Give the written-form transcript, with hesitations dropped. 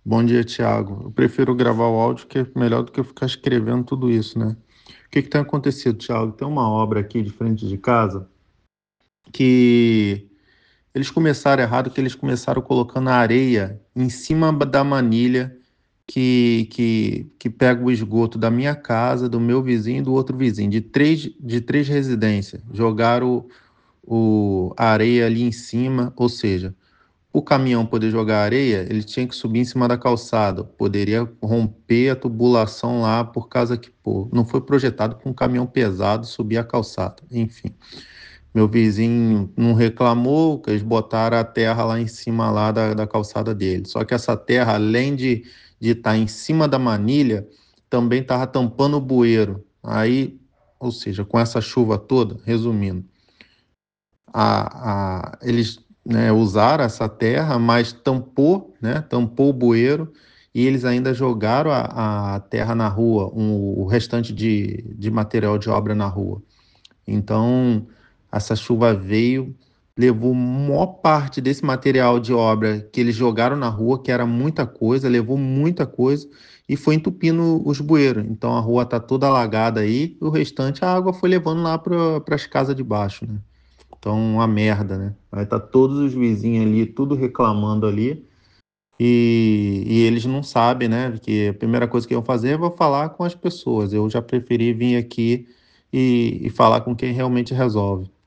Bom dia, Thiago. Eu prefiro gravar o áudio que é melhor do que eu ficar escrevendo tudo isso, né? O que que tem acontecido, Thiago? Tem uma obra aqui de frente de casa que eles começaram errado, que eles começaram colocando areia em cima da manilha que pega o esgoto da minha casa, do meu vizinho e do outro vizinho, de três residências. Jogaram a areia ali em cima, ou seja, o caminhão poder jogar areia, ele tinha que subir em cima da calçada. Poderia romper a tubulação lá por causa que, pô, não foi projetado para um caminhão pesado subir a calçada. Enfim, meu vizinho não reclamou, que eles botaram a terra lá em cima lá da calçada dele. Só que essa terra, além de estar em cima da manilha, também estava tampando o bueiro. Aí, ou seja, com essa chuva toda, resumindo, eles, né, usaram essa terra, mas tampou, né, tampou o bueiro e eles ainda jogaram a terra na rua, o restante de material de obra na rua. Então, essa chuva veio, levou maior parte desse material de obra que eles jogaram na rua, que era muita coisa, levou muita coisa e foi entupindo os bueiros. Então, a rua está toda alagada aí, e o restante a água foi levando lá para as casas de baixo, né? Então, uma merda, né? Aí tá todos os vizinhos ali, tudo reclamando ali, e eles não sabem, né? Porque a primeira coisa que eu vou fazer é vou falar com as pessoas. Eu já preferi vir aqui e falar com quem realmente resolve.